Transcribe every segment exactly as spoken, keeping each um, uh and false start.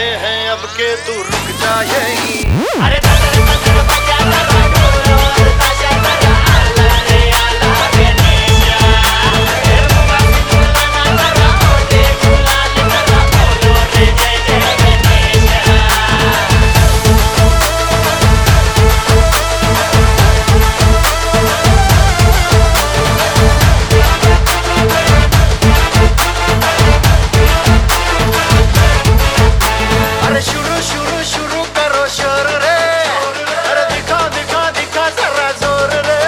हैं अब के तू रुक जा यहीं। अरे तगड़ तगड़ बजा तेरा ढोल और ताशा तेरा आला रे आला रे नेजा। ए मुआ सिंगला ना तेरा होले गुलाल तेरा बोलो रे जय जय रे नेजा। अरे शुरू शुरू शुरू करो शोर रे, अरे दिखा दिखा दिखा जरा जोर रे।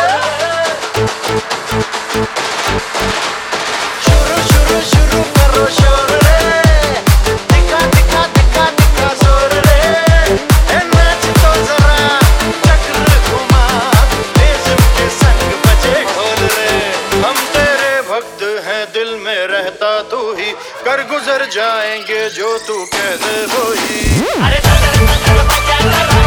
शुरू शुरू शुरू करो शोर रे, दिखा दिखा दिखा दिखा जोर रे। ए नाच तो जरा चक्र घुमा, बेजुब के संग बजे ढोल रे। हम तेरे भक्त हैं दिल में रहता तू ही, कर गुजर जाएंगे जो तू कह दे वो ही। अरे तगड़ तगड़ बजा तेरा